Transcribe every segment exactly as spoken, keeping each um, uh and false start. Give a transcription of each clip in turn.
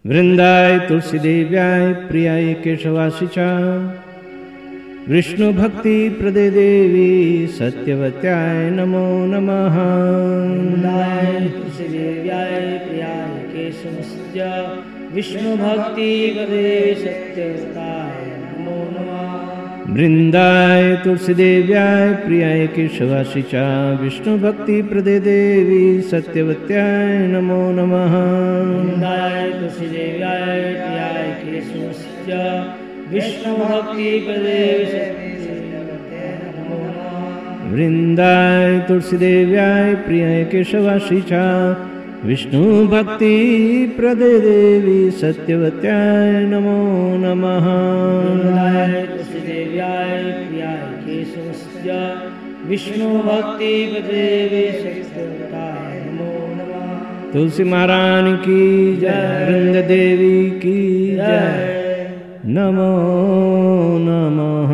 वृंदाय तुलसी देव्याय प्रियाय केशवासी च विष्णु भक्ति प्रदे देवी सत्यवत्याय नमो नमः। वृंदाय तुलसी देव्याय प्रियाय केशवासी च विष्णु भक्ति प्रदे सत्यवत्याय नमो नमः। वृंदाय तुलसी देव्याय प्रियाय केशवासी च विष्णु भक्ति प्रदे देवी सत्यवत्याय नमो नमः। वृंदाय तुलसी देव्याय प्रियाय केशवासी च विष्णु भक्ति प्रदे सत्यवत्याय नमो नमः। वृंदाय तुलसी देव्याय प्रियाय केशवासी च विष्णु भक्ति प्रदे देवी सत्यवत्याय नमो नमः। वृंदाय तुलसी देव्याय प्रियाय केशवासी च विष्णु भक्ति प्रदे सत्यवत्याय नमो नमः। तुलसी महारानी की जय, वृंद देवी की जय। नमो नमः।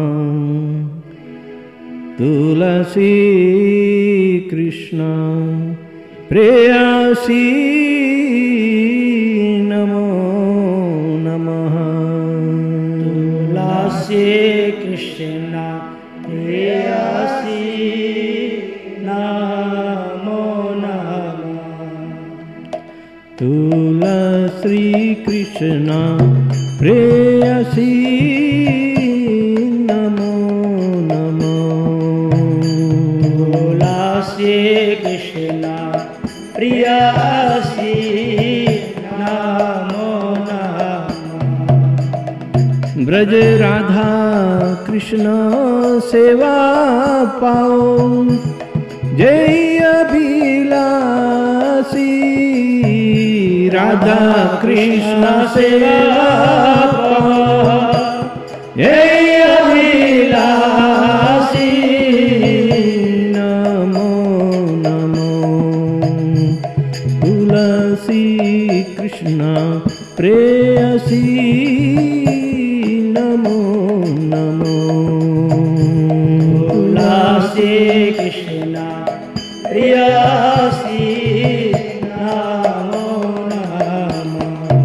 तुलसी कृष्ण प्रेयसी नमो नमः। तुलसी कृष्ण प्रेयसी नमो नमः। तुलसी कृष्ण प्रेयसी नमो नमो। तुलसी कृष्ण प्रेयसी नमो नमः। ब्रज राधा कृष्ण सेवा पाओ जय अभिलाषी। राधा कृष्ण सेवा पाओ जय अभिलाषी। नमो नमो। तुलसी कृष्ण प्रेयसी नमो नमो। तुलसी कृष्ण प्रेयसी नमो नमः।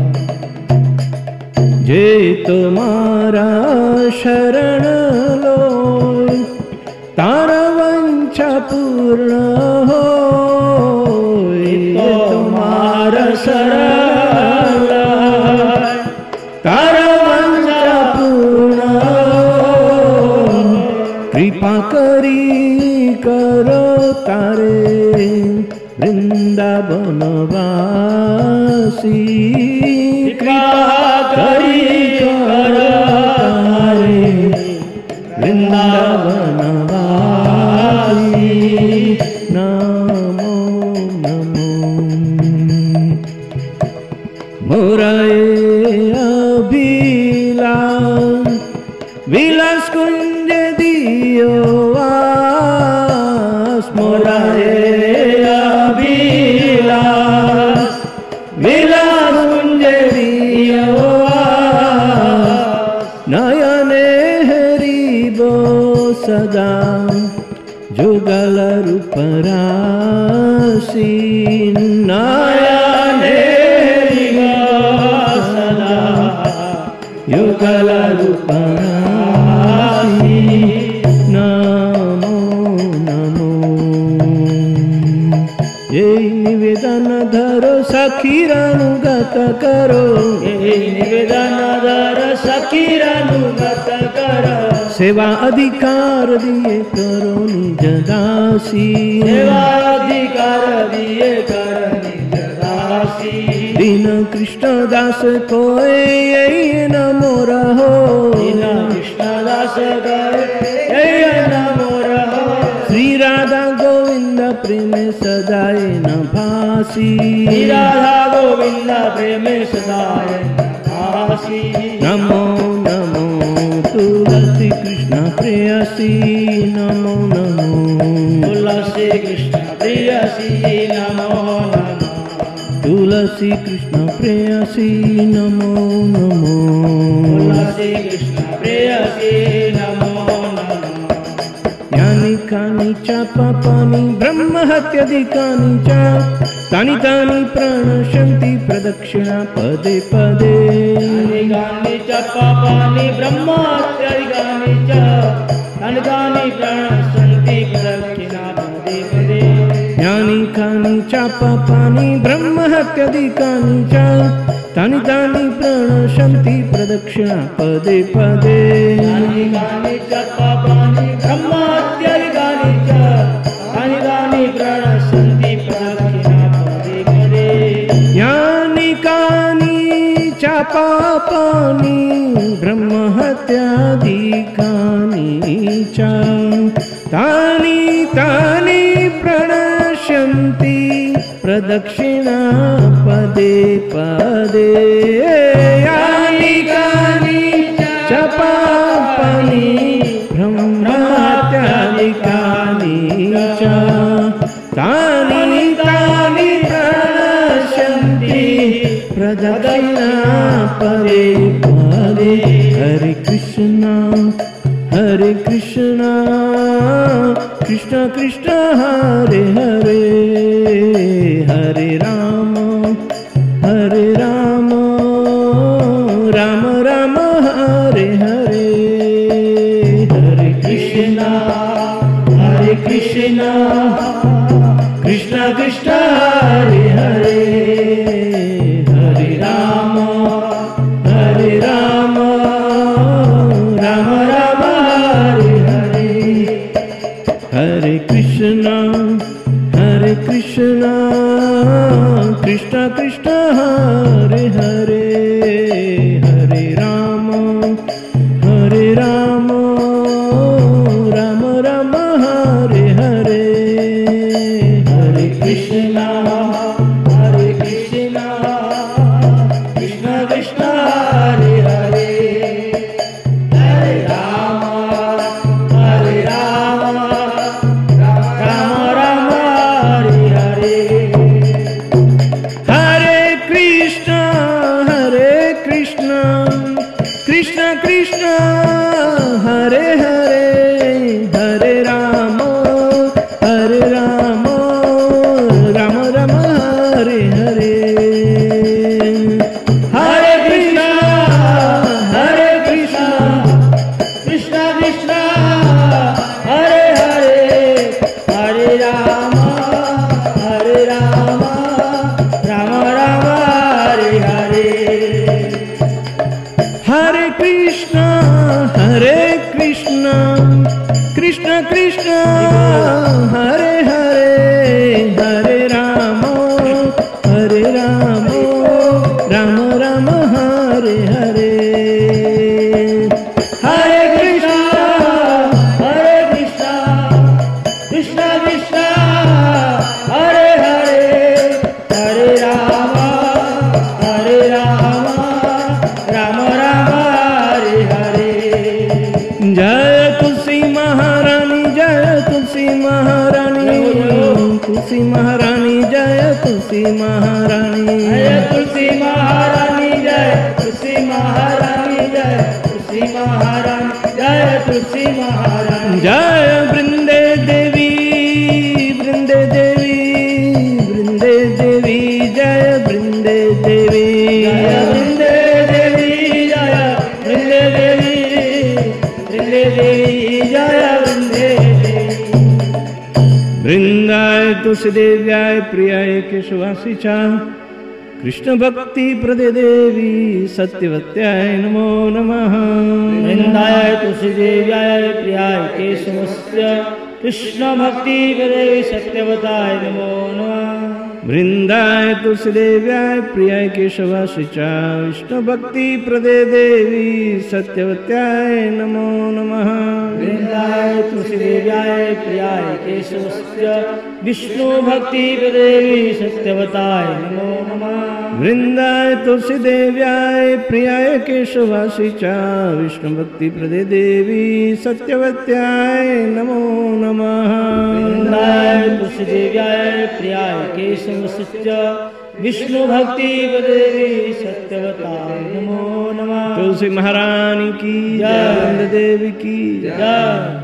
जे तुम्हारा शरण लो तारा वंशा पूर्ण हो। तुम्हारा शरण तारा वंशा पूर्ण हो। कृपा करी करो तारे वृंदावन वासी। कृपा करी करो तारे वृंदावन वासी। नमो नमो। मोराए अभिलाष विलास कुंज दियो वास। मोराए अभिलाष विलास कुंज दियो वास। नयने हरिबो सदा जुगल रूप राशि। नयने हरिबो सदा युगल रूप राशि। नमो नमो। ये निवेदन धरो सखीरानुगत करो। ये निवेदन धरो सखीरानुगत करो। सेवा अधिकार दिए करो निज दासी। सेवा अधिकार दिए करो निज दासी। दीन कृष्ण दास कोय यही न मोरा हो। दीन कृष्ण दास कोय यही न मोरा हो। श्री राधा गोविंद प्रेम सदाय न भासी। श्री राधा गोविंद प्रेम सदाय न भासी। नमो नमो। तुलसी कृष्ण प्रेयसी नमो नमो। तुलसी कृष्ण प्रेयसी नमो नमः। तुलसी कृष्ण प्रेयसी नमो नमो। तुलसी कृष्ण प्रेयसी नमो नमः। ज्ञानी कानि च पापानि ब्रह्म हत्यादिकानि च तानि तानि प्रणश्यन्ति प्रदक्षिणा पदे पदे यानि कानि च पापानि ब्रह्म हत्यादिकानि च तानि तानि प्रणश्यन्ति प्रदक्षिणा पदे पदे यानि कानि च पापानि ब्रह्म हत्यादिकानि च तानि तानि प्रणश्यन्ति प्रदक्षिणा पदे पदे यानि कानि च पापानि ब्रह्म हत्यादिकानि च तानि तानि प्रणश्यन्ति प्रदक्षिणा पदे पदे यानि कानि च पापानि ब्रह्म हत्यादिकानि च तानि तानि प्रणश्यन्ति प्रदक्षिणा पदे पदे यानि कानि च पापानि ब्रह्म हत्यादिकानि च तानि तानि प्रणश्यन्ति प्रदक्षिणा पदे पदे हरे कृष्णा हरे कृष्णा कृष्ण कृष्ण हरे हरे हरे राम हरे राम राम राम हरे हरे हरे कृष्णा हरे कृष्णा कृष्ण कृष्ण हरे हरे हरे राम हरे राम राम राम हरे हरे हरे कृष्णा हरे कृष्णा कृष्ण कृष्ण हरे हरे हरे राम हरे राम राम राम हरे हरे हरे कृष्णा हरे कृष्णा कृष्ण कृष्ण हरे हरे हरे राम हरे राम राम राम हरे हरे हरे कृष्णा हरे कृष्णा कृष्ण कृष्ण हरे हरे हरे राम हरे राम राम राम हरे हरे हरे कृष्णा हरे कृष्णा कृष्ण कृष्ण हरे हरे हरे राम हरे राम राम राम हरे हरे हरे कृष्णा हरे कृष्णा कृष्ण कृष्ण हरे हरे हरे राम हरे राम राम राम हरे हरे हरे कृष्ण हरे कृष्ण कृष्ण कृष्ण हरे हरे हरे राम हरे राम राम राम हरे हरे जय तुलसी महारानी जय तुलसी महारानी तुलसी महारानी जय तुलसी महारानी जय तुलसी महारानी जय तुलसी महारानी जय तुलसी महारानी जय तुलसी महारानी जय वृंदे देवी वृंदे देवी वृंदे देवी जय वृंदे देवी जय वृंदे देवी जय वृंदे देवी वृंदे देवी जय वृंदे देवी वृंदाय तुलसी देव्याय प्रियाय केशवासी च कृष्ण भक्ति प्रदे देवी सत्यवत्याय नमो नमः वृंदाय तुलसी देव्याय प्रियाय केशवस्य कृष्ण भक्ति देवी सत्यवताय नमो नमः वृंदाय तुलसी देव्याय प्रियाय केशवासी च विष्णु भक्ति प्रदे देवी सत्यवत्याय नमो नमः वृंदाय तुलसी देव्याय प्रियाय केशवस्य विष्णु भक्ति देवी सत्यवताय नमो नमः वृंदाय तुलसी देव्याय प्रियाय केशवासी च विष्णु भक्ति प्रदे देवी सत्यवत्याय नमो नमः वृंदाय तुलसी देव्याय प्रियाय केशवस्य विष्णु भक्ति देवी सत्यवताय नमो नमः तुलसी महारानी की जय, वृंद देवी की जय।